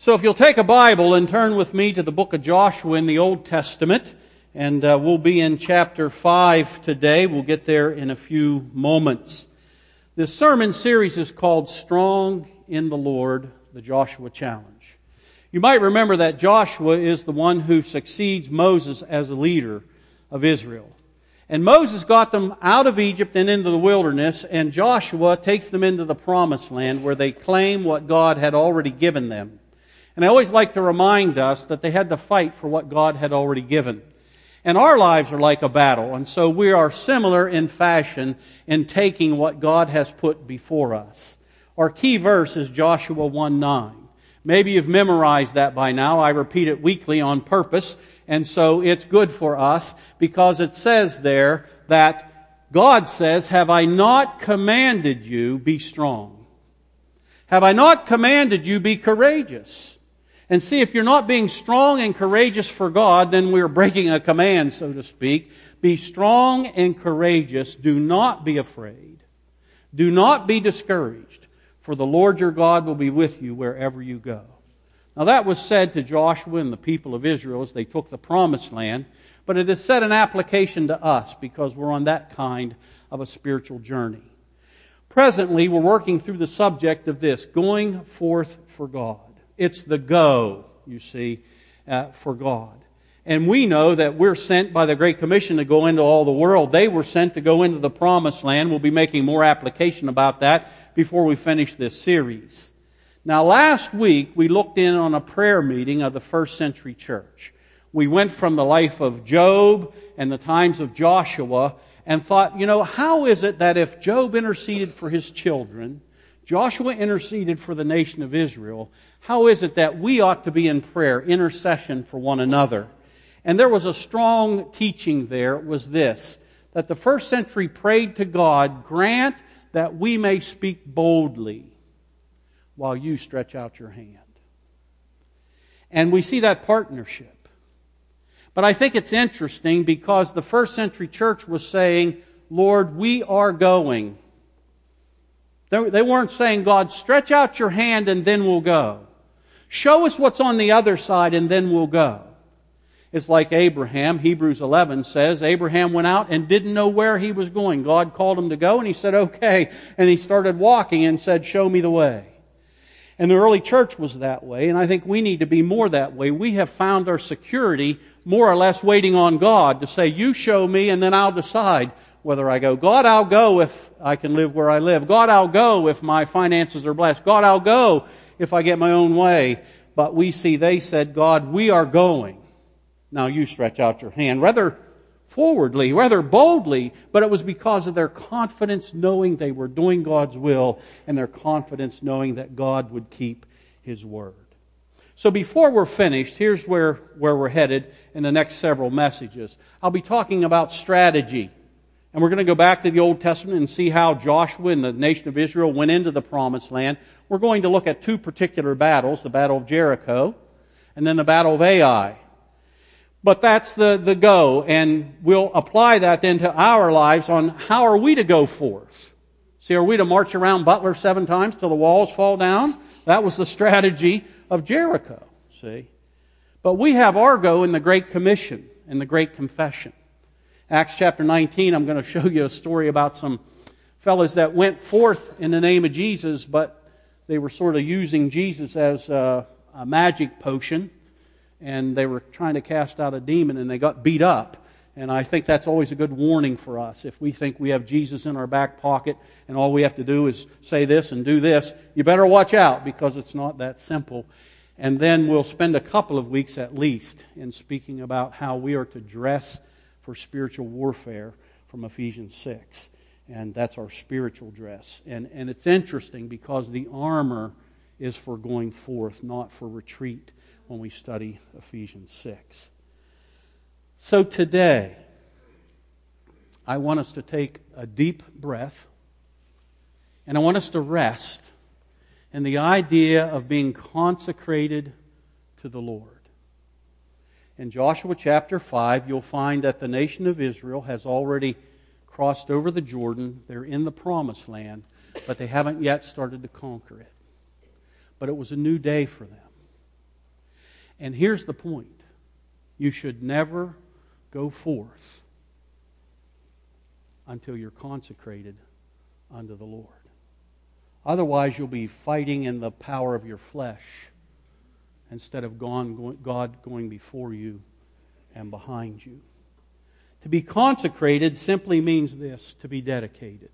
So if you'll take a Bible and turn with me to the book of Joshua in the Old Testament, and we'll be in chapter 5 today. We'll get there in a few moments. This sermon series is called Strong in the Lord, the Joshua Challenge. You might remember that Joshua is the one who succeeds Moses as a leader of Israel. And Moses got them out of Egypt and into the wilderness, and Joshua takes them into the Promised Land where they claim what God had already given them. And I always like to remind us that they had to fight for what God had already given. And our lives are like a battle, and so we are similar in fashion in taking what God has put before us. Our key verse is Joshua 1:9. Maybe you've memorized that by now. I repeat it weekly on purpose, and so it's good for us because it says there that God says, "Have I not commanded you, be strong? Have I not commanded you, be courageous?" And see, if you're not being strong and courageous for God, then we're breaking a command, so to speak. Be strong and courageous. Do not be afraid. Do not be discouraged, for the Lord your God will be with you wherever you go. Now that was said to Joshua and the people of Israel as they took the Promised Land, but it is said in application to us because we're on that kind of a spiritual journey. Presently, we're working through the subject of this, going forth for God. It's the go, you see, for God. And we know that we're sent by the Great Commission to go into all the world. They were sent to go into the Promised Land. We'll be making more application about that before we finish this series. Now, last week, we looked in on a prayer meeting of the first century church. We went from the life of Job and the times of Joshua and thought, how is it that if Job interceded for his children, Joshua interceded for the nation of Israel, how is it that we ought to be in prayer, intercession for one another? And there was a strong teaching there. It was this, that the first century prayed to God, grant that we may speak boldly while you stretch out your hand. And we see that partnership. But I think it's interesting because the first century church was saying, Lord, we are going. They weren't saying, God, stretch out your hand and then we'll go. Show us what's on the other side and then we'll go. It's like Abraham. Hebrews 11 says, Abraham went out and didn't know where he was going. God called him to go and he said, okay. And he started walking and said, show me the way. And the early church was that way, and I think we need to be more that way. We have found our security more or less waiting on God to say, you show me and then I'll decide whether I go. God, I'll go if I can live where I live. God, I'll go if my finances are blessed. God, I'll go if I get my own way. But we see they said, God, we are going. Now you stretch out your hand. Rather forwardly, rather boldly, but it was because of their confidence knowing they were doing God's will and their confidence knowing that God would keep His word. So before we're finished, here's where we're headed in the next several messages. I'll be talking about strategy. And we're going to go back to the Old Testament and see how Joshua and the nation of Israel went into the Promised Land. We're going to look at two particular battles, the Battle of Jericho and then the Battle of Ai. But that's the go, and we'll apply that then to our lives on how are we to go forth. See, are we to march around Butler 7 times till the walls fall down? That was the strategy of Jericho, see. But we have our go in the Great Commission and the Great Confession. Acts chapter 19, I'm going to show you a story about some fellows that went forth in the name of Jesus, but they were sort of using Jesus as a magic potion, and they were trying to cast out a demon, and they got beat up. And I think that's always a good warning for us. If we think we have Jesus in our back pocket, and all we have to do is say this and do this, you better watch out, because it's not that simple. And then we'll spend a couple of weeks at least in speaking about how we are to dress for spiritual warfare from Ephesians 6. And that's our spiritual dress. And it's interesting because the armor is for going forth, not for retreat when we study Ephesians 6. So today, I want us to take a deep breath, and I want us to rest in the idea of being consecrated to the Lord. In Joshua chapter 5, you'll find that the nation of Israel has already crossed over the Jordan. They're in the Promised Land, but they haven't yet started to conquer it. But it was a new day for them. And here's the point. You should never go forth until you're consecrated unto the Lord. Otherwise, you'll be fighting in the power of your flesh instead of God going before you and behind you. To be consecrated simply means this, to be dedicated,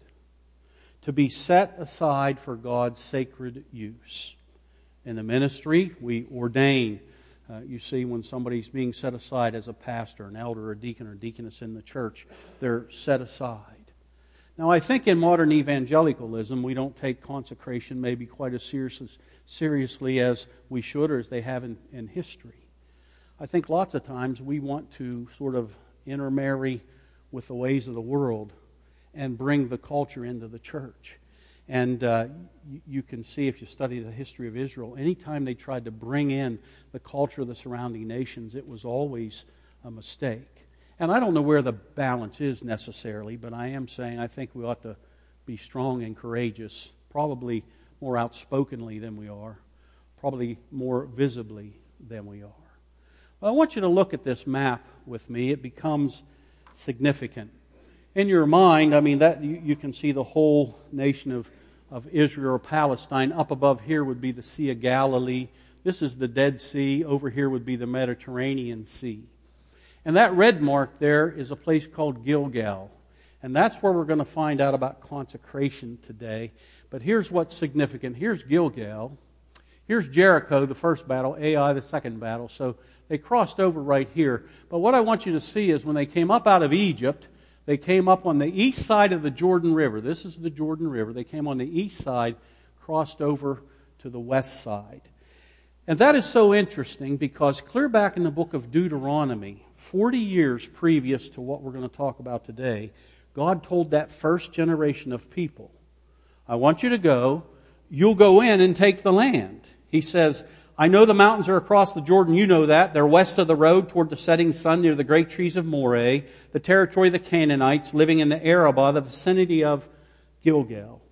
to be set aside for God's sacred use. In the ministry, we ordain. You see, when somebody's being set aside as a pastor, an elder, or deacon, or deaconess in the church, they're set aside. Now, I think in modern evangelicalism, we don't take consecration maybe quite as seriously as we should or as they have in history. I think lots of times we want to sort of intermarry with the ways of the world and bring the culture into the church. And you can see if you study the history of Israel, anytime they tried to bring in the culture of the surrounding nations, it was always a mistake. And I don't know where the balance is necessarily, but I am saying I think we ought to be strong and courageous, probably more outspokenly than we are, probably more visibly than we are. Well, I want you to look at this map with me. It becomes significant. In your mind, I mean, that you can see the whole nation of Israel or Palestine. Up above here would be the Sea of Galilee. This is the Dead Sea. Over here would be the Mediterranean Sea. And that red mark there is a place called Gilgal. And that's where we're going to find out about consecration today. But here's what's significant. Here's Gilgal. Here's Jericho, the first battle. Ai, the second battle. So they crossed over right here. But what I want you to see is when they came up out of Egypt, they came up on the east side of the Jordan River. This is the Jordan River. They came on the east side, crossed over to the west side. And that is so interesting because clear back in the book of Deuteronomy, 40 years previous to what we're going to talk about today, God told that first generation of people, I want you to go, you'll go in and take the land. He says, I know the mountains are across the Jordan, you know that. They're west of the road toward the setting sun near the great trees of Moreh, the territory of the Canaanites living in the Arabah, the vicinity of Gilgal.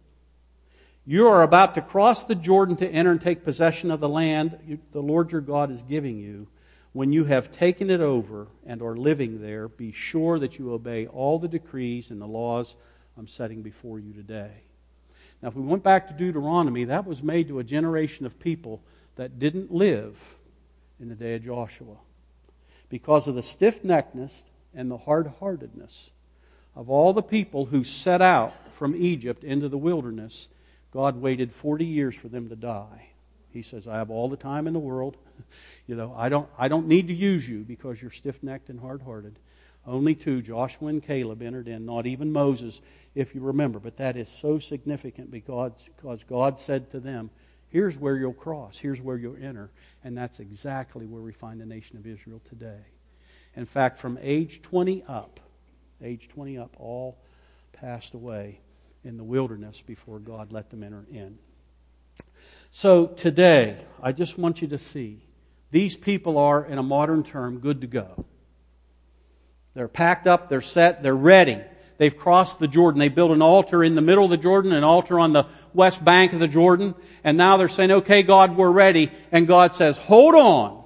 You are about to cross the Jordan to enter and take possession of the land the Lord your God is giving you. When you have taken it over and are living there, be sure that you obey all the decrees and the laws I'm setting before you today. Now, if we went back to Deuteronomy, that was made to a generation of people that didn't live in the day of Joshua. Because of the stiff-neckedness and the hard-heartedness of all the people who set out from Egypt into the wilderness, God waited 40 years for them to die. He says, I have all the time in the world. I don't need to use you because you're stiff-necked and hard-hearted. Only two, Joshua and Caleb, entered in, not even Moses, if you remember. But that is so significant because God said to them, here's where you'll cross, here's where you'll enter. And that's exactly where we find the nation of Israel today. In fact, from age 20 up, all passed away in the wilderness before God let them enter in. So today, I just want you to see, these people are, in a modern term, good to go. They're packed up, they're set, they're ready. They've crossed the Jordan. They built an altar in the middle of the Jordan, an altar on the west bank of the Jordan. And now they're saying, okay, God, we're ready. And God says, hold on.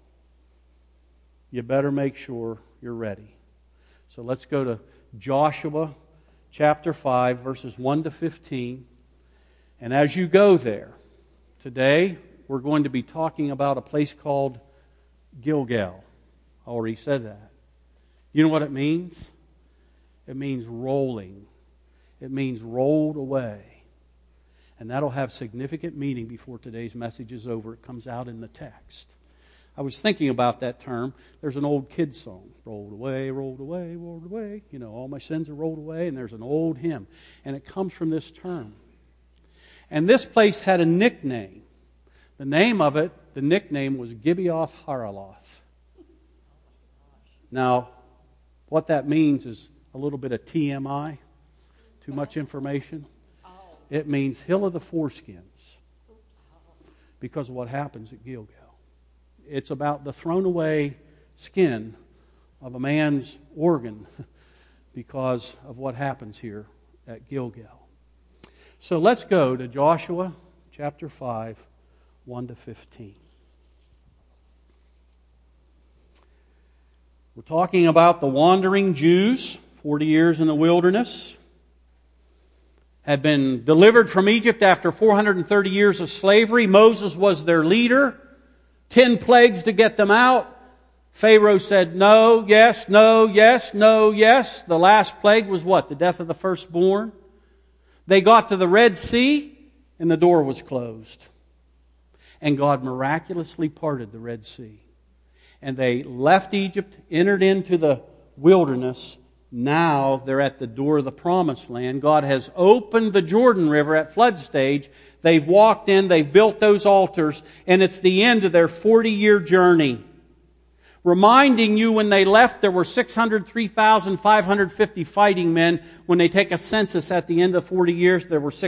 You better make sure you're ready. So let's go to Joshua chapter 5, verses 1 to 15. And as you go there, today we're going to be talking about a place called Gilgal. I already said that. You know what it means? It means rolling. It means rolled away. And that'll have significant meaning before today's message is over. It comes out in the text. I was thinking about that term. There's an old kid's song. Rolled away, rolled away, rolled away. All my sins are rolled away. And there's an old hymn. And it comes from this term. And this place had a nickname. The name of it, the nickname was Gibeath Haraloth. Now, what that means is a little bit of TMI. Too much information. It means Hill of the Foreskins. Because of what happens at Gilgal. It's about the thrown away skin of a man's organ because of what happens here at Gilgal. So let's go to Joshua chapter 5, 1 to 15. We're talking about the wandering Jews, 40 years in the wilderness, had been delivered from Egypt after 430 years of slavery. Moses was their leader. 10 plagues to get them out. Pharaoh said no, yes, no, yes, no, yes. The last plague was what? The death of the firstborn. They got to the Red Sea and the door was closed. And God miraculously parted the Red Sea. And they left Egypt, entered into the wilderness. Now they're at the door of the Promised Land. God has opened the Jordan River at flood stage. They've walked in, they've built those altars, and it's the end of their 40-year journey. Reminding you when they left there were 603,550 fighting men. When they take a census at the end of 40 years, there were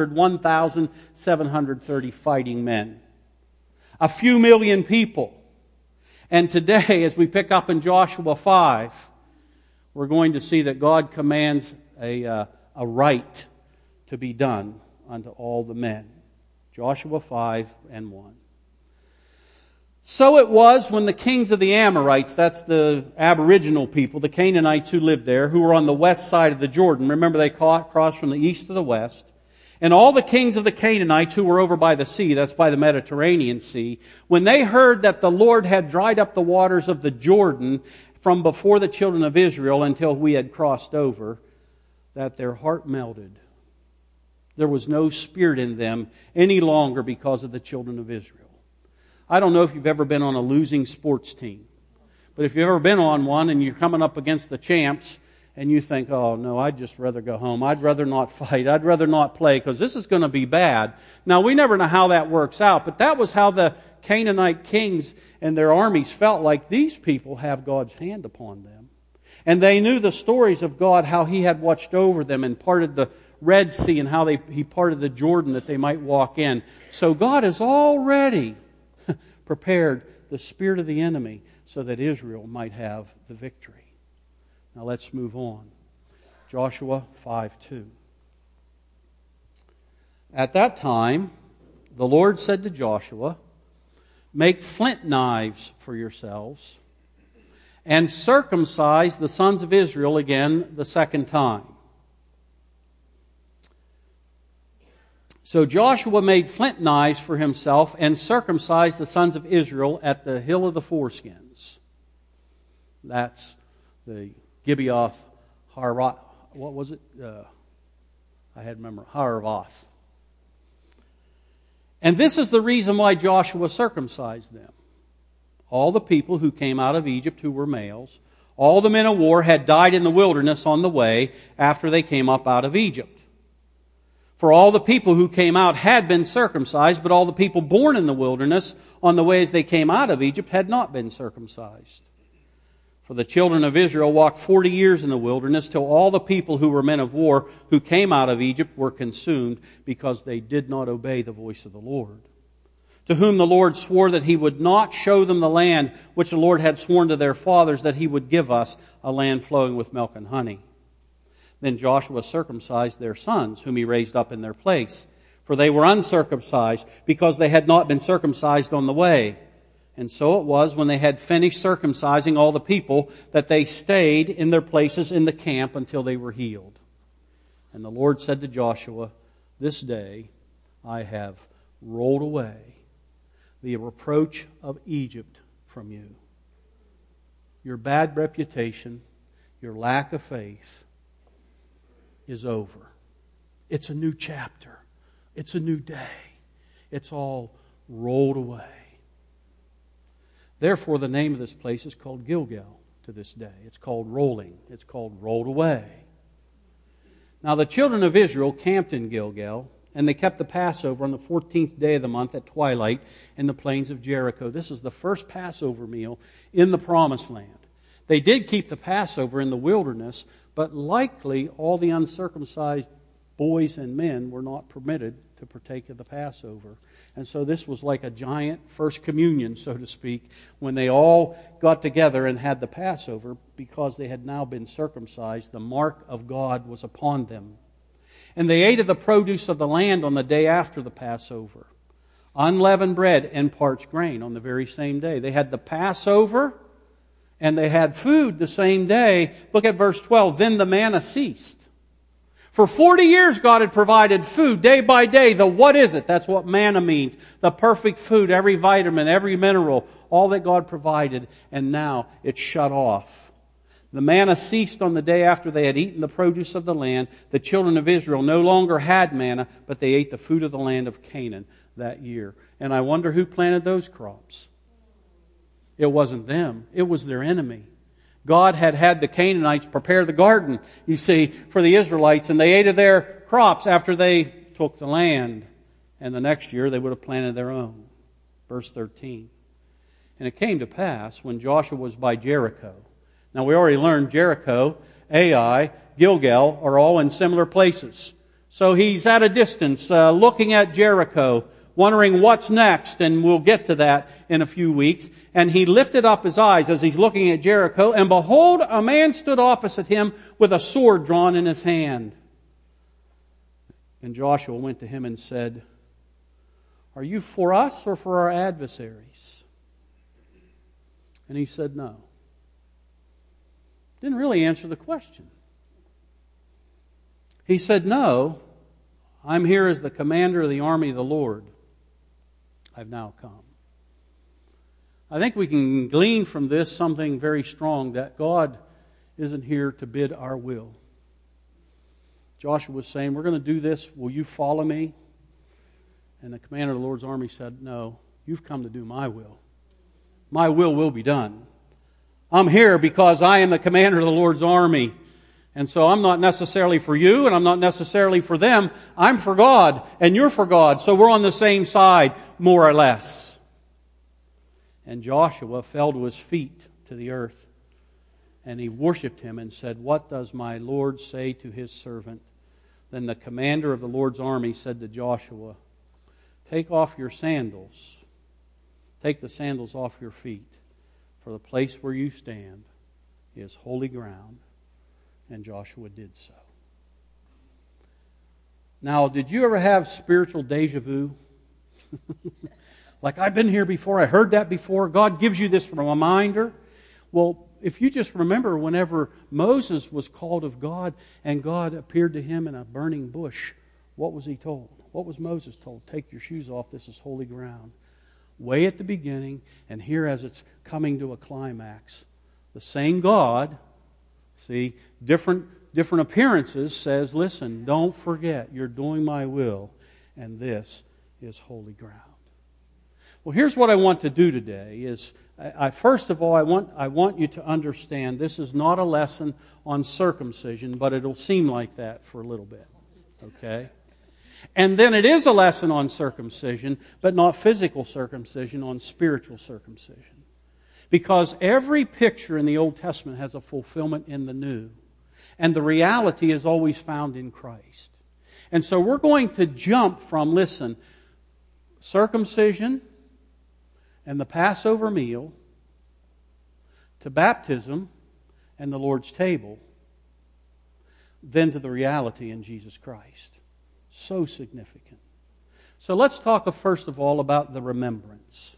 601,730 fighting men. A few million people. And today, as we pick up in Joshua 5, we're going to see that God commands a right to be done unto all the men. Joshua 5 and 1. So it was when the kings of the Amorites, that's the Aboriginal people, the Canaanites who lived there, who were on the west side of the Jordan. Remember, they crossed from the east to the west. And all the kings of the Canaanites who were over by the sea, that's by the Mediterranean Sea, when they heard that the Lord had dried up the waters of the Jordan from before the children of Israel until we had crossed over, that their heart melted. There was no spirit in them any longer because of the children of Israel. I don't know if you've ever been on a losing sports team, but if you've ever been on one and you're coming up against the champs and you think, oh no, I'd just rather go home. I'd rather not fight. I'd rather not play because this is going to be bad. Now we never know how that works out, but that was how the Canaanite kings and their armies felt like these people have God's hand upon them. And they knew the stories of God, how He had watched over them and parted the Red Sea and how He parted the Jordan that they might walk in. So God has already prepared the spirit of the enemy so that Israel might have the victory. Now let's move on. Joshua 5:2. At that time, the Lord said to Joshua, "Make flint knives for yourselves, and circumcise the sons of Israel again the second time." So Joshua made flint knives for himself and circumcised the sons of Israel at the hill of the foreskins. That's the Gibeath Haravoth. What was it? I had to remember. Haravoth. And this is the reason why Joshua circumcised them. All the people who came out of Egypt who were males, all the men of war had died in the wilderness on the way after they came up out of Egypt. For all the people who came out had been circumcised, but all the people born in the wilderness on the way as they came out of Egypt had not been circumcised. For the children of Israel walked 40 years in the wilderness till all the people who were men of war who came out of Egypt were consumed because they did not obey the voice of the Lord. To whom the Lord swore that He would not show them the land which the Lord had sworn to their fathers that He would give us, a land flowing with milk and honey. Then Joshua circumcised their sons, whom he raised up in their place. For they were uncircumcised, because they had not been circumcised on the way. And so it was, when they had finished circumcising all the people, that they stayed in their places in the camp until they were healed. And the Lord said to Joshua, "This day I have rolled away the reproach of Egypt from you." Your bad reputation, your lack of faith, is over. It's a new chapter. It's a new day. It's all rolled away. Therefore, the name of this place is called Gilgal to this day. It's called rolling. It's called rolled away. Now the children of Israel camped in Gilgal, and they kept the Passover on the 14th day of the month at twilight in the plains of Jericho. This is the first Passover meal in the Promised Land. They did keep the Passover in the wilderness, but likely all the uncircumcised boys and men were not permitted to partake of the Passover. And so this was like a giant first communion, so to speak, when they all got together and had the Passover because they had now been circumcised. The mark of God was upon them. And they ate of the produce of the land on the day after the Passover. Unleavened bread and parched grain on the very same day. They had the Passover And they had food the same day. Look at verse 12. Then the manna ceased. For 40 years God had provided food day by day. The what is it? That's what manna means. The perfect food, every vitamin, every mineral, all that God provided. And now it's shut off. The manna ceased on the day after they had eaten the produce of the land. The children of Israel no longer had manna, but they ate the food of the land of Canaan that year. And I wonder who planted those crops. It wasn't them. It was their enemy. God had the Canaanites prepare the garden, you see, for the Israelites, and they ate of their crops after they took the land. And the next year they would have planted their own. Verse 13. And it came to pass when Joshua was by Jericho. Now we already learned Jericho, Ai, Gilgal are all in similar places. So he's at a distance looking at Jericho, wondering what's next, and we'll get to that in a few weeks. And he lifted up his eyes as he's looking at Jericho, and behold, a man stood opposite him with a sword drawn in his hand. And Joshua went to him and said, "Are you for us or for our adversaries?" And he said, "No." Didn't really answer the question. He said, "No, I'm here as the commander of the army of the Lord. I've now come." I think we can glean from this something very strong, that God isn't here to bid our will. Joshua was saying, "We're going to do this. Will you follow me?" And the commander of the Lord's army said, "No, you've come to do my will. My will be done. I'm here because I am the commander of the Lord's army. And so I'm not necessarily for you, and I'm not necessarily for them. I'm for God, and you're for God. So we're on the same side, more or less." And Joshua fell to his feet to the earth, and he worshipped him and said, "What does my Lord say to his servant?" Then the commander of the Lord's army said to Joshua, "Take off your sandals. Take the sandals off your feet, for the place where you stand is holy ground." And Joshua did so. Now, did you ever have spiritual deja vu? Like, I've been here before, I heard that before. God gives you this reminder. Well, if you just remember whenever Moses was called of God and God appeared to him in a burning bush, what was he told? What was Moses told? Take your shoes off, this is holy ground. Way at the beginning, and here as it's coming to a climax, the same God, see, different appearances, says, "Listen, don't forget, you're doing my will, and this is holy ground." Well, here's what I want to do today is, first of all, I want you to understand this is not a lesson on circumcision, but it'll seem like that for a little bit. Okay? And then it is a lesson on circumcision, but not physical circumcision, on spiritual circumcision. Because every picture in the Old Testament has a fulfillment in the New. And the reality is always found in Christ. And so we're going to jump from, listen, circumcision and the Passover meal to baptism and the Lord's table, then to the reality in Jesus Christ. So significant. So let's talk first of all about the remembrance.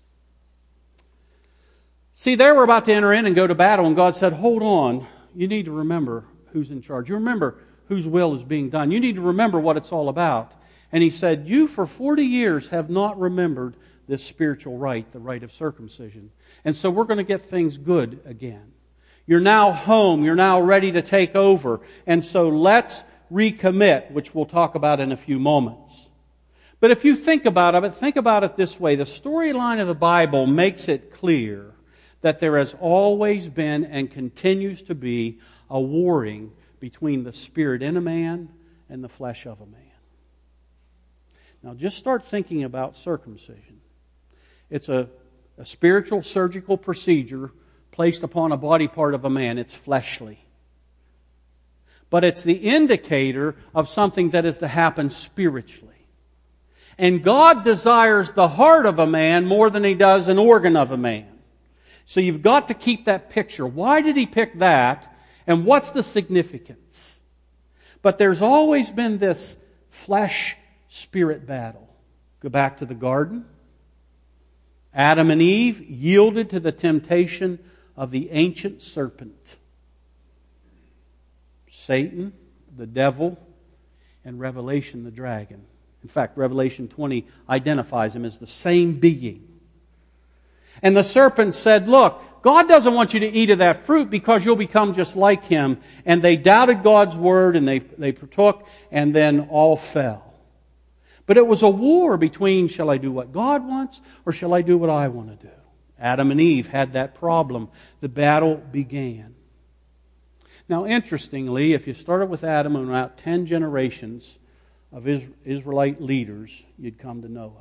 See, they were about to enter in and go to battle, and God said, "Hold on, you need to remember who's in charge. You remember whose will is being done. You need to remember what it's all about." And He said, "You for 40 years have not remembered this spiritual rite, the rite of circumcision. And so we're going to get things good again. You're now home. You're now ready to take over. And so let's recommit, which we'll talk about in a few moments. But if you think about it this way. The storyline of the Bible makes it clear that there has always been and continues to be a warring between the spirit in a man and the flesh of a man. Now just start thinking about circumcision. It's a spiritual surgical procedure placed upon a body part of a man. It's fleshly. But it's the indicator of something that is to happen spiritually. And God desires the heart of a man more than He does an organ of a man. So you've got to keep that picture. Why did He pick that? And what's the significance? But there's always been this flesh-spirit battle. Go back to the garden. Adam and Eve yielded to the temptation of the ancient serpent. Satan, the devil, and Revelation, the dragon. In fact, Revelation 20 identifies him as the same being. And the serpent said, look, God doesn't want you to eat of that fruit because you'll become just like Him. And they doubted God's word and they partook, and then all fell. But it was a war between, shall I do what God wants or shall I do what I want to do? Adam and Eve had that problem. The battle began. Now, interestingly, if you started with Adam and about 10 generations of Israelite leaders, you'd come to Noah.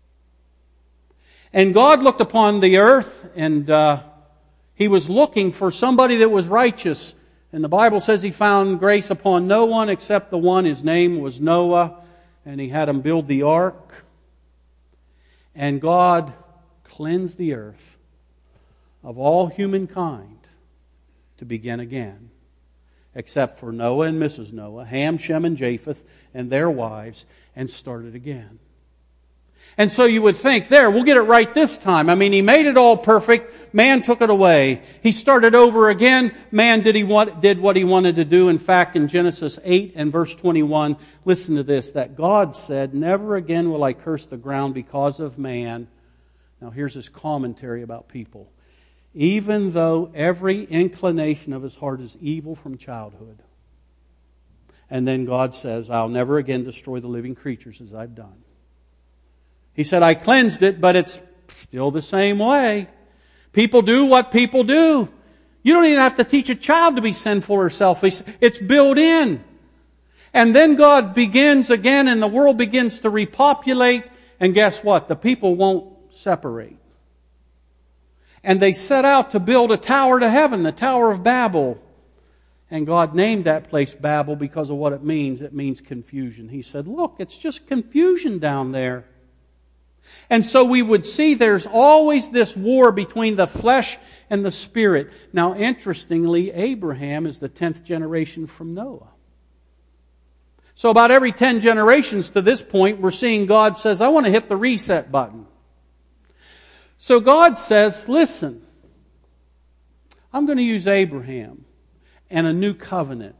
And God looked upon the earth, and He was looking for somebody that was righteous. And the Bible says He found grace upon no one except the one. His name was Noah, and He had him build the ark. And God cleansed the earth of all humankind to begin again, except for Noah and Mrs. Noah, Ham, Shem, and Japheth, and their wives, and started again. And so you would think, there, we'll get it right this time. I mean, He made it all perfect. Man took it away. He started over again. Man did what He wanted to do. In fact, in Genesis 8 and verse 21, listen to this, that God said, never again will I curse the ground because of man. Now here's His commentary about people. Even though every inclination of his heart is evil from childhood. And then God says, I'll never again destroy the living creatures as I've done. He said, I cleansed it, but it's still the same way. People do what people do. You don't even have to teach a child to be sinful or selfish. It's built in. And then God begins again, and the world begins to repopulate. And guess what? The people won't separate. And they set out to build a tower to heaven, the Tower of Babel. And God named that place Babel because of what it means. It means confusion. He said, look, it's just confusion down there. And so we would see there's always this war between the flesh and the spirit. Now, interestingly, Abraham is the 10th generation from Noah. So about every 10 generations to this point, we're seeing God says, I want to hit the reset button. So God says, listen, I'm going to use Abraham and a new covenant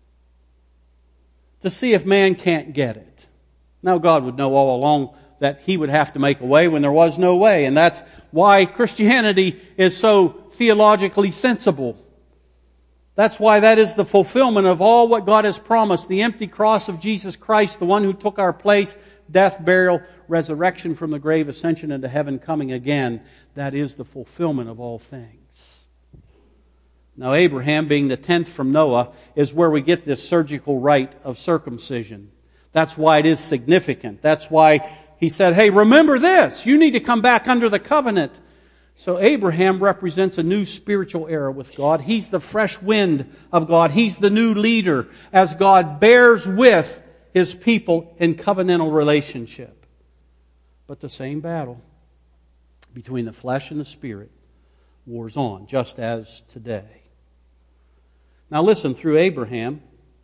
to see if man can't get it. Now God would know all along that He would have to make a way when there was no way. And that's why Christianity is so theologically sensible. That's why that is the fulfillment of all what God has promised. The empty cross of Jesus Christ, the one who took our place, death, burial, resurrection from the grave, ascension into heaven, coming again. That is the fulfillment of all things. Now Abraham, being the 10th from Noah, is where we get this surgical rite of circumcision. That's why it is significant. That's why He said, hey, remember this. You need to come back under the covenant. So Abraham represents a new spiritual era with God. He's the fresh wind of God. He's the new leader as God bears with His people in covenantal relationship. But the same battle between the flesh and the spirit wars on, just as today. Now listen, through Abraham,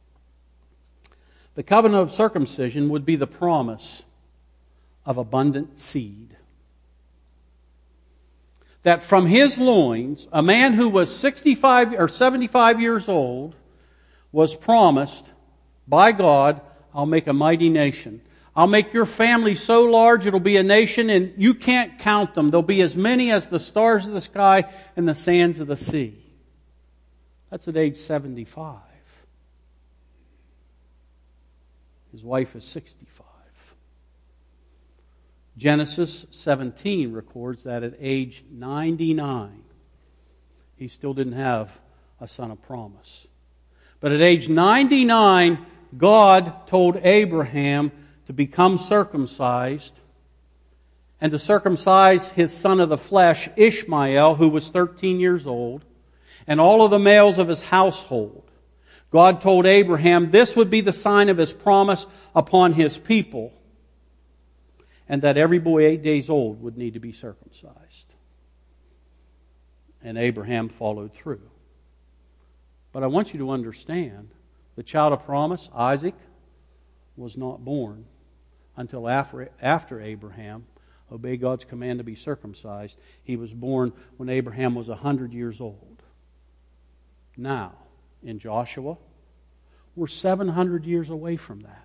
the covenant of circumcision would be the promise of abundant seed. That from his loins, a man who was 65 or 75 years old was promised by God, I'll make a mighty nation. I'll make your family so large it'll be a nation and you can't count them. There'll be as many as the stars of the sky and the sands of the sea. That's at age 75. His wife is 65. Genesis 17 records that at age 99, he still didn't have a son of promise. But at age 99, God told Abraham to become circumcised and to circumcise his son of the flesh, Ishmael, who was 13 years old, and all of the males of his household. God told Abraham this would be the sign of His promise upon His people, and that every boy 8 days old would need to be circumcised. And Abraham followed through. But I want you to understand, the child of promise, Isaac, was not born until after Abraham, obey God's command to be circumcised. He was born when Abraham was 100 years old. Now, in Joshua, we're 700 years away from that.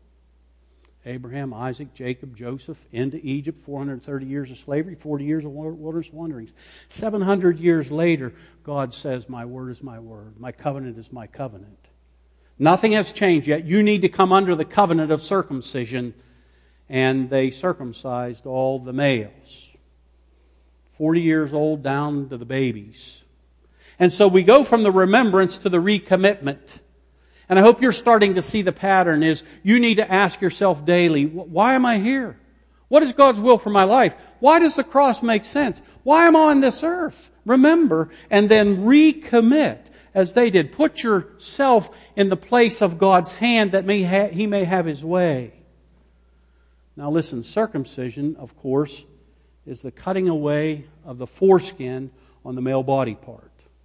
Abraham, Isaac, Jacob, Joseph, into Egypt, 430 years of slavery, 40 years of wilderness wanderings. 700 years later, God says, my word is my word. My covenant is my covenant. Nothing has changed yet. You need to come under the covenant of circumcision. And they circumcised all the males. 40 years old down to the babies. And so we go from the remembrance to the recommitment. And I hope you're starting to see the pattern is you need to ask yourself daily, why am I here? What is God's will for my life? Why does the cross make sense? Why am I on this earth? Remember, and then recommit as they did. Put yourself in the place of God's hand that He may have His way. Now listen, circumcision, of course, is the cutting away of the foreskin on the male body part.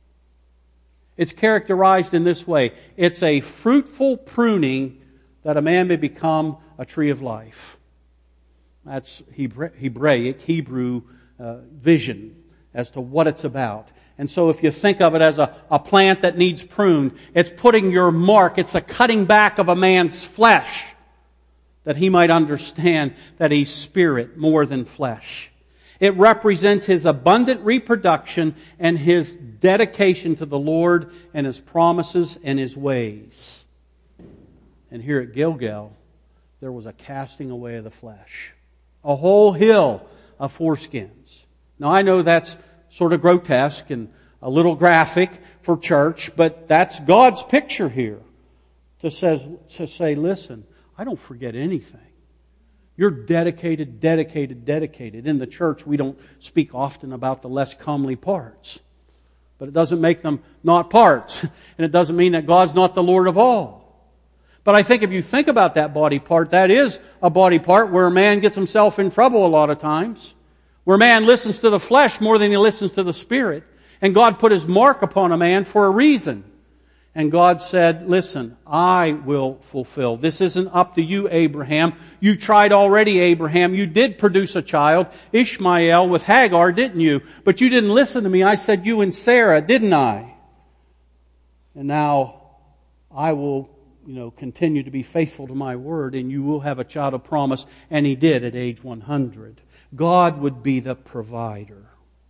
It's characterized in this way. It's a fruitful pruning that a man may become a tree of life. That's Hebraic, Hebrew vision as to what it's about. And so if you think of it as a plant that needs pruned, it's putting your mark, it's a cutting back of a man's flesh that he might understand that he's spirit more than flesh. It represents his abundant reproduction and his dedication to the Lord and His promises and His ways. And here at Gilgal, there was a casting away of the flesh. A whole hill of foreskins. Now I know that's sort of grotesque and a little graphic for church, but that's God's picture here. To say, listen, I don't forget anything. You're dedicated. In the church, we don't speak often about the less comely parts. But it doesn't make them not parts. And it doesn't mean that God's not the Lord of all. But I think if you think about that body part, that is a body part where a man gets himself in trouble a lot of times. Where man listens to the flesh more than he listens to the Spirit. And God put His mark upon a man for a reason. And God said, listen, I will fulfill. This isn't up to you, Abraham. You tried already, Abraham. You did produce a child, Ishmael, with Hagar, didn't you? But you didn't listen to me. I said you and Sarah, didn't I? And now I will, continue to be faithful to my word, and you will have a child of promise. And he did at age 100. God would be the provider.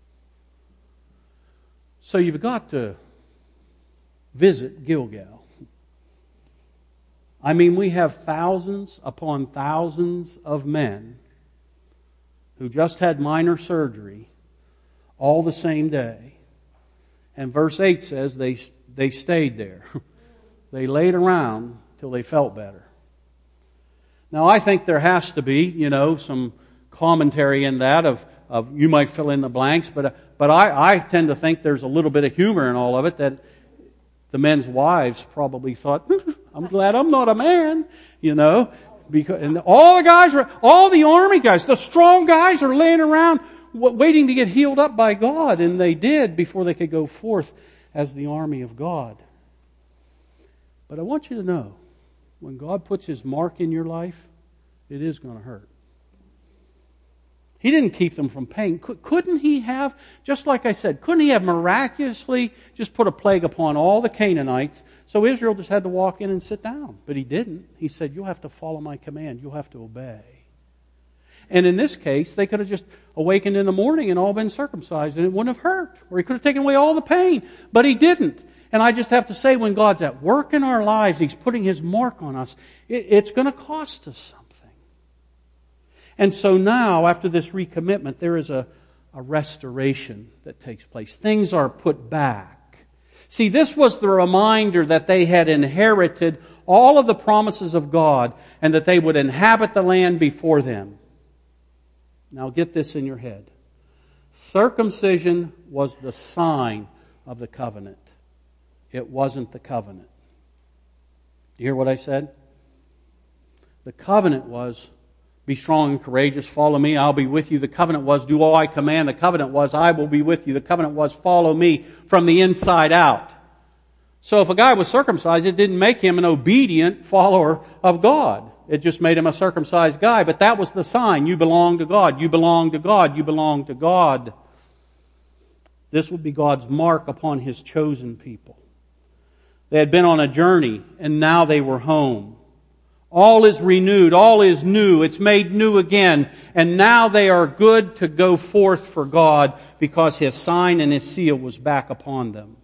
So you've got to visit Gilgal. I mean, we have thousands upon thousands of men who just had minor surgery all the same day. And verse 8 says they stayed there. They laid around till they felt better. Now, I think there has to be, some commentary in that of you might fill in the blanks, but I tend to think there's a little bit of humor in all of it, that the men's wives probably thought, I'm glad I'm not a man, because, and all the army guys, the strong guys are laying around waiting to get healed up by God, and they did before they could go forth as the army of God. But I want you to know, when God puts His mark in your life, it is going to hurt. He didn't keep them from pain. Couldn't He have, just like I said, couldn't He have miraculously just put a plague upon all the Canaanites so Israel just had to walk in and sit down? But He didn't. He said, you'll have to follow my command. You'll have to obey. And in this case, they could have just awakened in the morning and all been circumcised and it wouldn't have hurt. Or He could have taken away all the pain. But He didn't. And I just have to say, when God's at work in our lives, He's putting His mark on us, it's going to cost us something. And so now, after this recommitment, there is a restoration that takes place. Things are put back. See, this was the reminder that they had inherited all of the promises of God and that they would inhabit the land before them. Now get this in your head. Circumcision was the sign of the covenant. It wasn't the covenant. You hear what I said? The covenant was, be strong and courageous, follow me, I'll be with you. The covenant was, do all I command. The covenant was, I will be with you. The covenant was, follow me from the inside out. So if a guy was circumcised, it didn't make him an obedient follower of God. It just made him a circumcised guy, but that was the sign. You belong to God. You belong to God. You belong to God. This would be God's mark upon His chosen people. They had been on a journey, and now they were home. All is renewed. All is new. It's made new again. And now they are good to go forth for God because His sign and His seal was back upon them.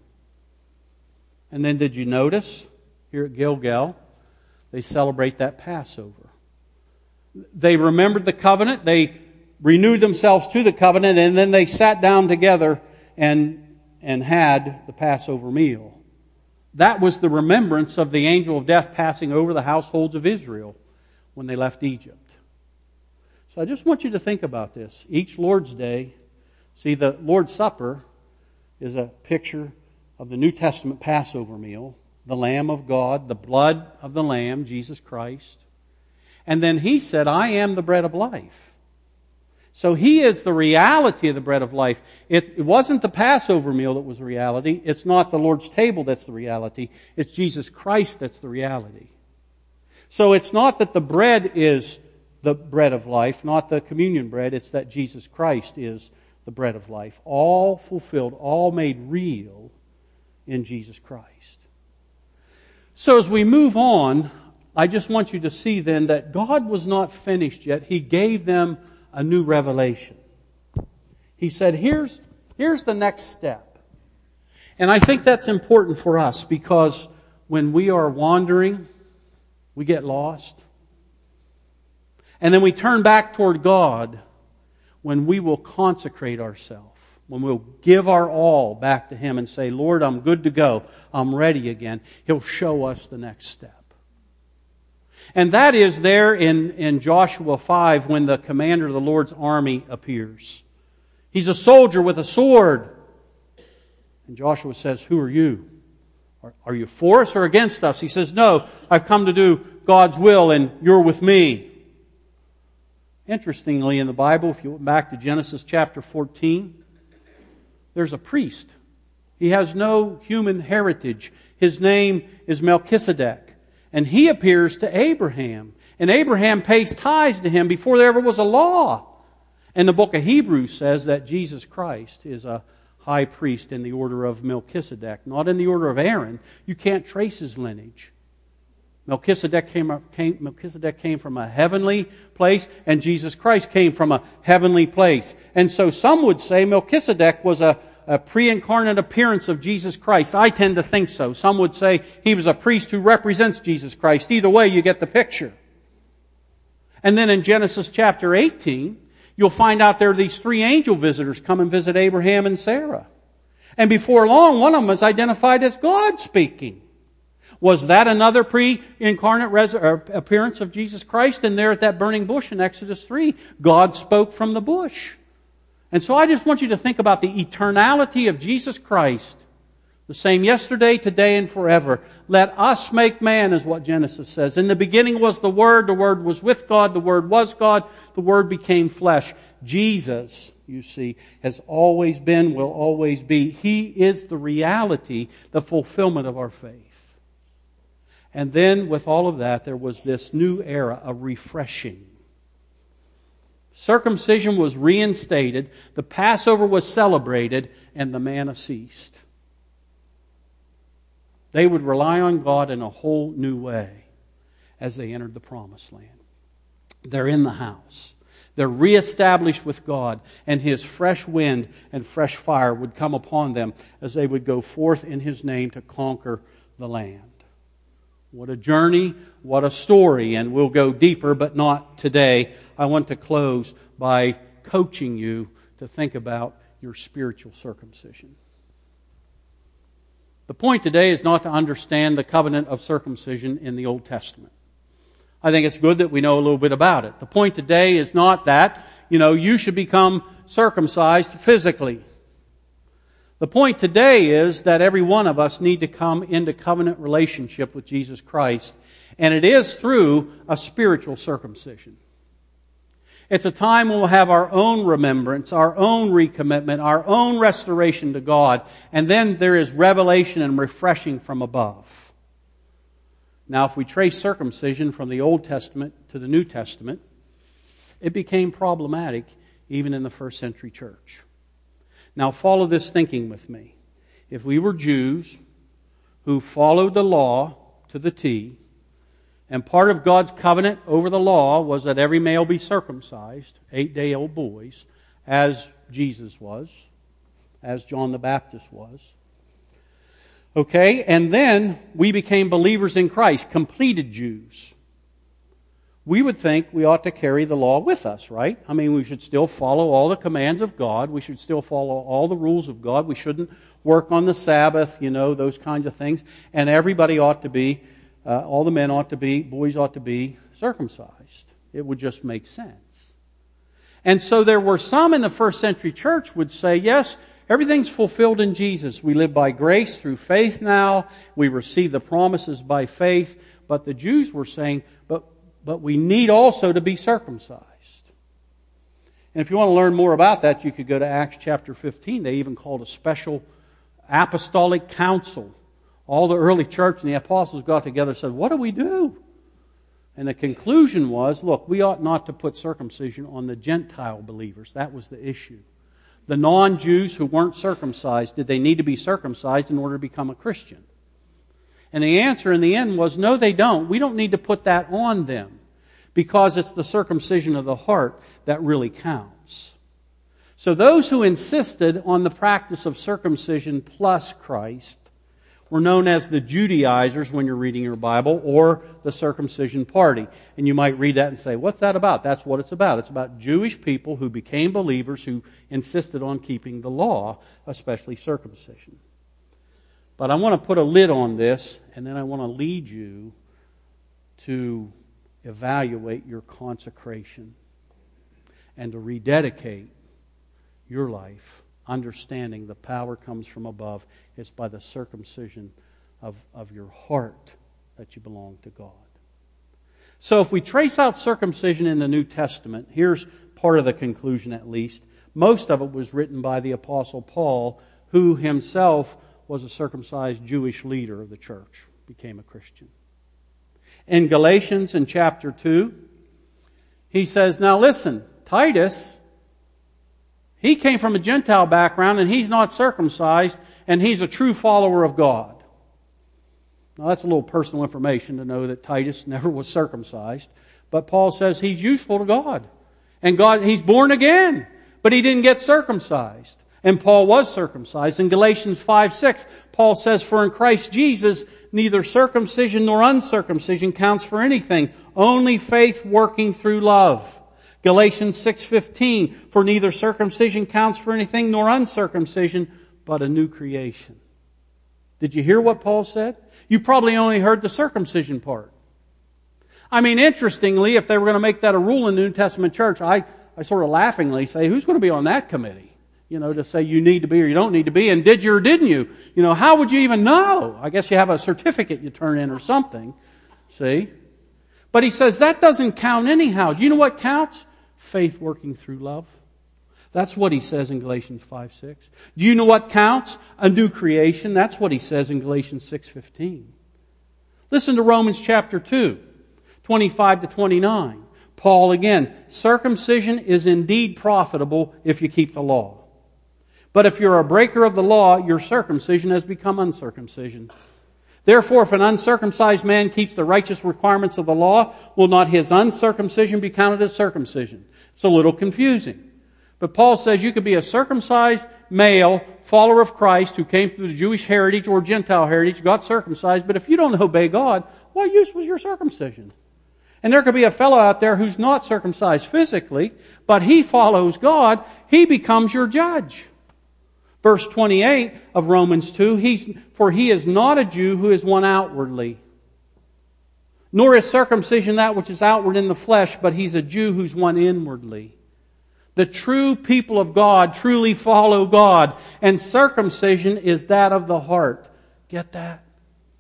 And then did you notice, here at Gilgal, they celebrate that Passover. They remembered the covenant. They renewed themselves to the covenant, and then they sat down together and had the Passover meal. That was the remembrance of the angel of death passing over the households of Israel when they left Egypt. So I just want you to think about this. Each Lord's Day, see, the Lord's Supper is a picture of the New Testament Passover meal, the Lamb of God, the blood of the Lamb, Jesus Christ. And then He said, I am the bread of life. So He is the reality of the bread of life. It wasn't the Passover meal that was the reality. It's not the Lord's table that's the reality. It's Jesus Christ that's the reality. So it's not that the bread is the bread of life, not the communion bread. It's that Jesus Christ is the bread of life. All fulfilled, all made real in Jesus Christ. So as we move on, I just want you to see then that God was not finished yet. He gave them a new revelation. He said, here's the next step. And I think that's important for us because when we are wandering, we get lost. And then we turn back toward God when we will consecrate ourselves, when we'll give our all back to Him and say, Lord, I'm good to go. I'm ready again. He'll show us the next step. And that is there in Joshua 5 when the commander of the Lord's army appears. He's a soldier with a sword. And Joshua says, who are you? Are you for us or against us? He says, no, I've come to do God's will and you're with me. Interestingly, in the Bible, if you went back to Genesis chapter 14, there's a priest. He has no human heritage. His name is Melchizedek. And he appears to Abraham. And Abraham pays tithes to him before there ever was a law. And the book of Hebrews says that Jesus Christ is a high priest in the order of Melchizedek, not in the order of Aaron. You can't trace his lineage. Melchizedek came from a heavenly place, and Jesus Christ came from a heavenly place. And so some would say Melchizedek was a pre-incarnate appearance of Jesus Christ. I tend to think so. Some would say he was a priest who represents Jesus Christ. Either way, you get the picture. And then in Genesis chapter 18, you'll find out there are these three angel visitors come and visit Abraham and Sarah. And before long, one of them is identified as God speaking. Was that another pre-incarnate appearance of Jesus Christ? And there at that burning bush in Exodus 3, God spoke from the bush. And so I just want you to think about the eternality of Jesus Christ. The same yesterday, today, and forever. Let us make man, is what Genesis says. In the beginning was the Word was with God, the Word was God, the Word became flesh. Jesus, you see, has always been, will always be. He is the reality, the fulfillment of our faith. And then with all of that, there was this new era of refreshing. Circumcision was reinstated, the Passover was celebrated, and the manna ceased. They would rely on God in a whole new way as they entered the Promised Land. They're in the house. They're reestablished with God, and His fresh wind and fresh fire would come upon them as they would go forth in His name to conquer the land. What a journey, what a story, and we'll go deeper, but not today. I want to close by coaching you to think about your spiritual circumcision. The point today is not to understand the covenant of circumcision in the Old Testament. I think it's good that we know a little bit about it. The point today is not that, you should become circumcised physically. The point today is that every one of us need to come into covenant relationship with Jesus Christ, and it is through a spiritual circumcision. It's a time when we'll have our own remembrance, our own recommitment, our own restoration to God, and then there is revelation and refreshing from above. Now, if we trace circumcision from the Old Testament to the New Testament, it became problematic even in the first century church. Now, follow this thinking with me. If we were Jews who followed the law to the T, and part of God's covenant over the law was that every male be circumcised, 8-day-old boys, as Jesus was, as John the Baptist was. Okay, and then we became believers in Christ, completed Jews. We would think we ought to carry the law with us, right? I mean, we should still follow all the commands of God. We should still follow all the rules of God. We shouldn't work on the Sabbath, those kinds of things. And everybody ought to be, all the men ought to be, boys ought to be circumcised. It would just make sense. And so there were some in the first century church would say, yes, everything's fulfilled in Jesus. We live by grace through faith now. We receive the promises by faith. But the Jews were saying, but we need also to be circumcised. And if you want to learn more about that, you could go to Acts chapter 15. They even called a special apostolic council. All the early church and the apostles got together and said, what do we do? And the conclusion was, look, we ought not to put circumcision on the Gentile believers. That was the issue. The non-Jews who weren't circumcised, did they need to be circumcised in order to become a Christian? And the answer in the end was, no, they don't. We don't need to put that on them because it's the circumcision of the heart that really counts. So those who insisted on the practice of circumcision plus Christ were known as the Judaizers when you're reading your Bible, or the circumcision party. And you might read that and say, what's that about? That's what it's about. It's about Jewish people who became believers who insisted on keeping the law, especially circumcision. But I want to put a lid on this, and then I want to lead you to evaluate your consecration and to rededicate your life, understanding the power comes from above. It's by the circumcision of your heart that you belong to God. So if we trace out circumcision in the New Testament, here's part of the conclusion at least. Most of it was written by the Apostle Paul, who himself was a circumcised Jewish leader of the church, became a Christian. In Galatians in chapter 2, he says, now listen, Titus, he came from a Gentile background and he's not circumcised and he's a true follower of God. Now that's a little personal information to know that Titus never was circumcised. But Paul says he's useful to God. And he's born again, but he didn't get circumcised. And Paul was circumcised. In Galatians 5:6, Paul says, for in Christ Jesus, neither circumcision nor uncircumcision counts for anything, only faith working through love. Galatians 6:15, for neither circumcision counts for anything nor uncircumcision, but a new creation. Did you hear what Paul said? You probably only heard the circumcision part. I mean, interestingly, if they were going to make that a rule in the New Testament church, I sort of laughingly say, who's going to be on that committee? To say you need to be or you don't need to be, and did you or didn't you? How would you even know? I guess you have a certificate you turn in or something. See? But he says that doesn't count anyhow. Do you know what counts? Faith working through love. That's what he says in Galatians 5:6. Do you know what counts? A new creation. That's what he says in Galatians 6:15. Listen to Romans chapter 2, 25 to 29. Paul again, circumcision is indeed profitable if you keep the law. But if you're a breaker of the law, your circumcision has become uncircumcision. Therefore, if an uncircumcised man keeps the righteous requirements of the law, will not his uncircumcision be counted as circumcision? It's a little confusing. But Paul says you could be a circumcised male, follower of Christ, who came through the Jewish heritage or Gentile heritage, got circumcised, but if you don't obey God, what use was your circumcision? And there could be a fellow out there who's not circumcised physically, but he follows God, he becomes your judge. Verse 28 of Romans 2, for he is not a Jew who is one outwardly, nor is circumcision that which is outward in the flesh, but he's a Jew who's one inwardly. The true people of God truly follow God, and circumcision is that of the heart. Get that?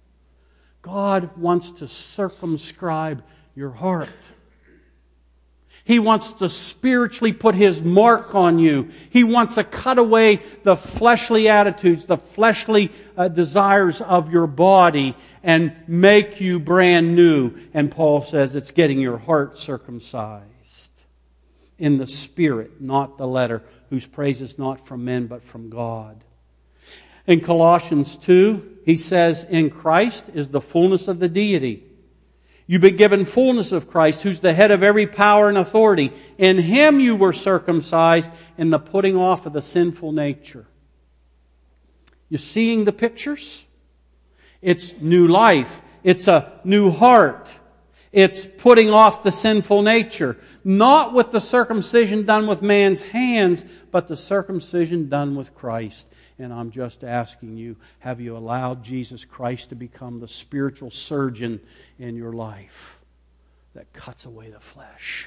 God wants to circumscribe your heart. He wants to spiritually put His mark on you. He wants to cut away the fleshly attitudes, the fleshly desires of your body and make you brand new. And Paul says it's getting your heart circumcised in the Spirit, not the letter, whose praise is not from men but from God. In Colossians 2, he says, in Christ is the fullness of the deity. You've been given fullness of Christ, who's the head of every power and authority. In Him you were circumcised in the putting off of the sinful nature. You seeing the pictures? It's new life. It's a new heart. It's putting off the sinful nature. Not with the circumcision done with man's hands, but the circumcision done with Christ. And I'm just asking you, have you allowed Jesus Christ to become the spiritual surgeon in your life that cuts away the flesh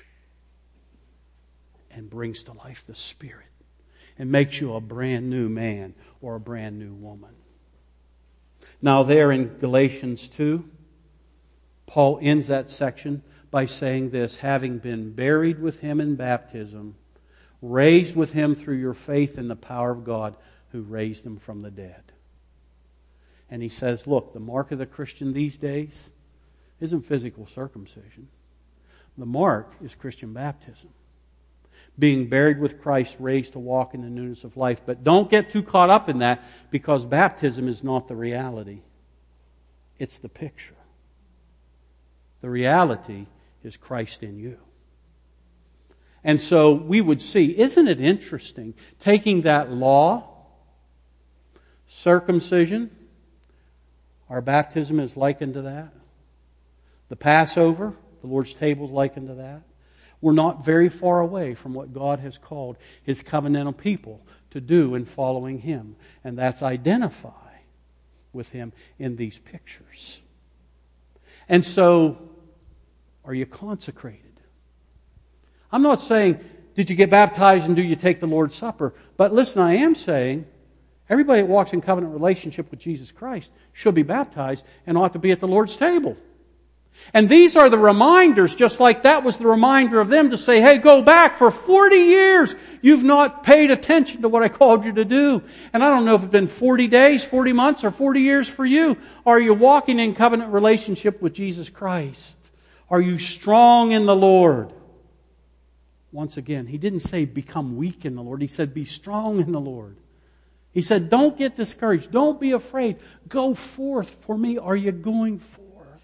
and brings to life the Spirit and makes you a brand new man or a brand new woman? Now there in Galatians 2, Paul ends that section by saying this, having been buried with Him in baptism, raised with Him through your faith in the power of God, who raised Him from the dead. And he says, look, the mark of the Christian these days isn't physical circumcision. The mark is Christian baptism. Being buried with Christ, raised to walk in the newness of life. But don't get too caught up in that, because baptism is not the reality. It's the picture. The reality is Christ in you. And so we would see, isn't it interesting, taking that law, circumcision, our baptism is likened to that. The Passover, the Lord's table is likened to that. We're not very far away from what God has called His covenantal people to do in following Him. And that's identify with Him in these pictures. And so, are you consecrated? I'm not saying, did you get baptized and do you take the Lord's Supper? But listen, I am saying, everybody that walks in covenant relationship with Jesus Christ should be baptized and ought to be at the Lord's table. And these are the reminders, just like that was the reminder of them to say, hey, go back. For 40 years you've not paid attention to what I called you to do. And I don't know if it's been 40 days, 40 months, or 40 years for you. Are you walking in covenant relationship with Jesus Christ? Are you strong in the Lord? Once again, He didn't say become weak in the Lord. He said be strong in the Lord. He said, don't get discouraged. Don't be afraid. Go forth for me. Are you going forth?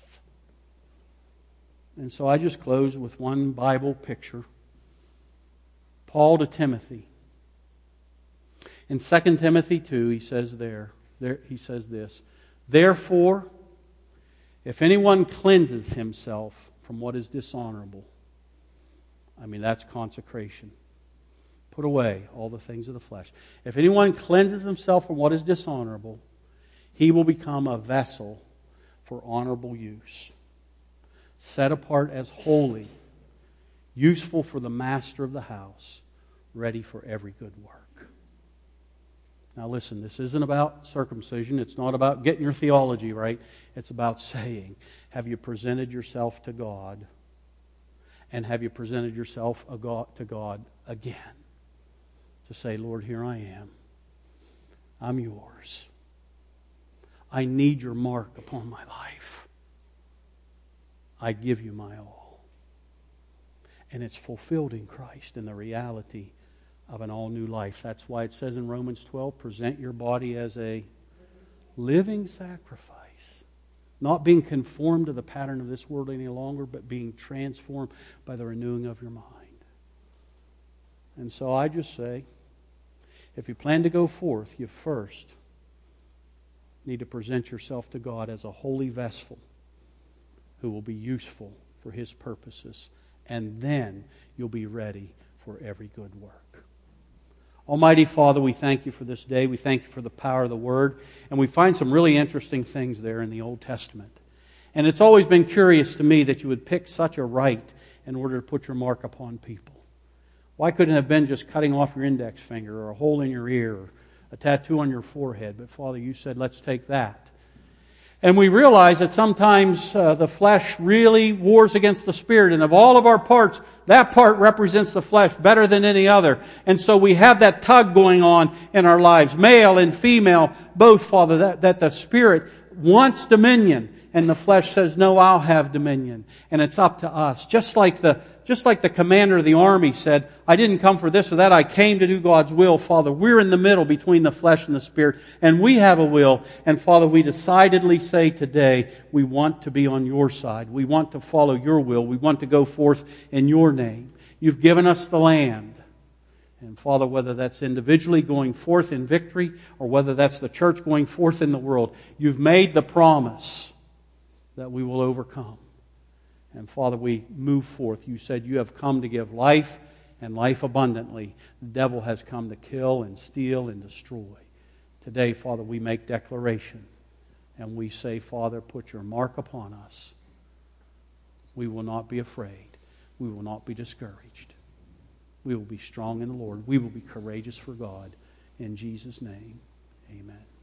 And so I just close with one Bible picture. Paul to Timothy. In 2 Timothy 2, he says he says this, therefore, if anyone cleanses himself from what is dishonorable, that's consecration. Put away all the things of the flesh. If anyone cleanses himself from what is dishonorable, he will become a vessel for honorable use, set apart as holy, useful for the master of the house, ready for every good work. Now listen, this isn't about circumcision. It's not about getting your theology right. It's about saying, have you presented yourself to God? And have you presented yourself to God again? To say, Lord, here I am. I'm yours. I need your mark upon my life. I give you my all. And it's fulfilled in Christ in the reality of an all-new life. That's why it says in Romans 12, present your body as a living sacrifice. Not being conformed to the pattern of this world any longer, but being transformed by the renewing of your mind. And so I just say, if you plan to go forth, you first need to present yourself to God as a holy vessel who will be useful for His purposes. And then you'll be ready for every good work. Almighty Father, we thank you for this day. We thank you for the power of the Word. And we find some really interesting things there in the Old Testament. And it's always been curious to me that you would pick such a rite in order to put your mark upon people. Why couldn't it have been just cutting off your index finger or a hole in your ear or a tattoo on your forehead? But Father, you said, let's take that. And we realize that sometimes the flesh really wars against the Spirit. And of all of our parts, that part represents the flesh better than any other. And so we have that tug going on in our lives. Male and female, both, Father, that the Spirit wants dominion. And the flesh says, no, I'll have dominion. And it's up to us. Just like the commander of the army said, I didn't come for this or that, I came to do God's will. Father, we're in the middle between the flesh and the Spirit, and we have a will. And Father, we decidedly say today, we want to be on your side. We want to follow your will. We want to go forth in your name. You've given us the land. And Father, whether that's individually going forth in victory, or whether that's the church going forth in the world, you've made the promise that we will overcome. And Father, we move forth. You said you have come to give life and life abundantly. The devil has come to kill and steal and destroy. Today, Father, we make declaration. And we say, Father, put your mark upon us. We will not be afraid. We will not be discouraged. We will be strong in the Lord. We will be courageous for God. In Jesus' name, amen.